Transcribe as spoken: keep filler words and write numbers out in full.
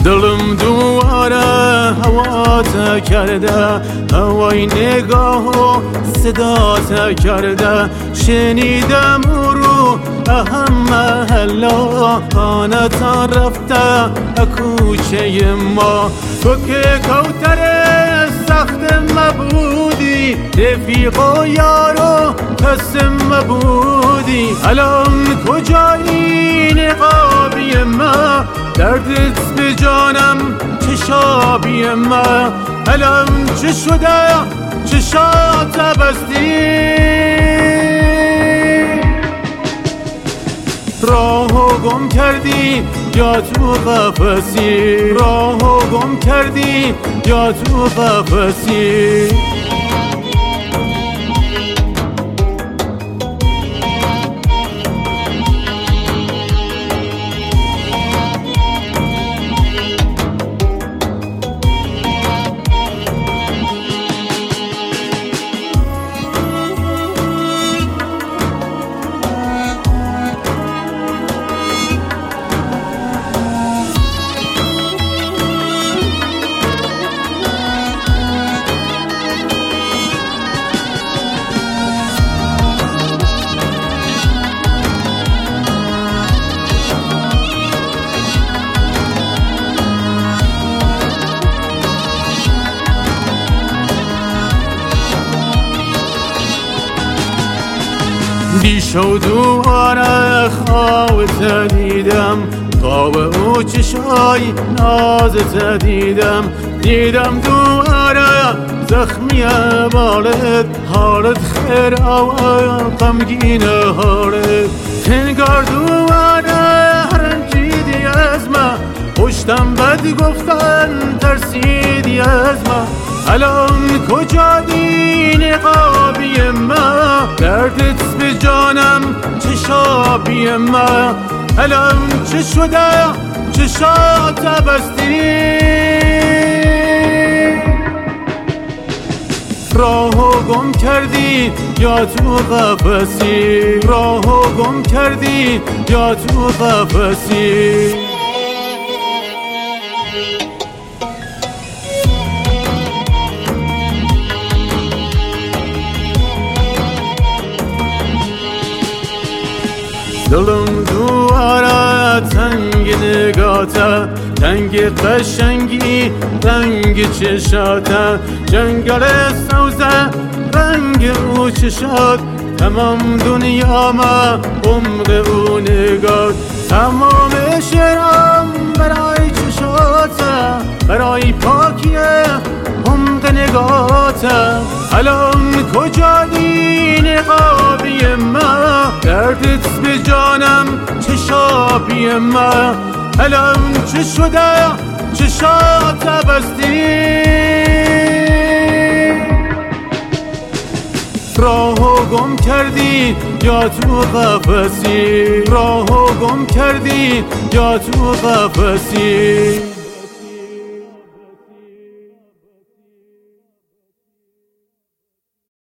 دلم دواره هوات کرده، هوای نگاه و صدات کرده. شنیدم او رو اهم محلا خانتان رفته کوچه ما. تو که کوتر سخت مبودی، رفیق و یار و کس مبودی. الان کجایی نقابی ما، دردت به جانم چشابی ما. الان چه شده چشات بستی، راهو گم کردی یا تو قفسی، راهو گم کردی یا تو قفسی. دیشو دوباره خوابت دیدم، خواب او چشای نازت دیدم. دیدم دوباره زخمی بالت، حالت خیر و غمگین حالت. انگار دوباره رنجیدی از من، پشتم بد گفتن ترسیدی از من. الان کجایی نقابی ما، دردت به جانم چشابی ما. الان چه شده چشات بستی، راهو گم کردی یا تو قفسی، راهو گم کردی یا تو قفسی. دلم دواره تنگ نگاته، تنگ قشنگی رنگ چشاته. جنگل سوزه رنگ او چشات، تمام دنیا ما عمق او نگاه. تمام شعرم برای چشاته، برای پاکی عمق نگاته. الان کجایی نقابی ما، دردت به جانم چشابی ما. الان چه شده چشات بستی، راهو گم کردی یا تو قفسی، راهو گم کردی یا تو قفسی.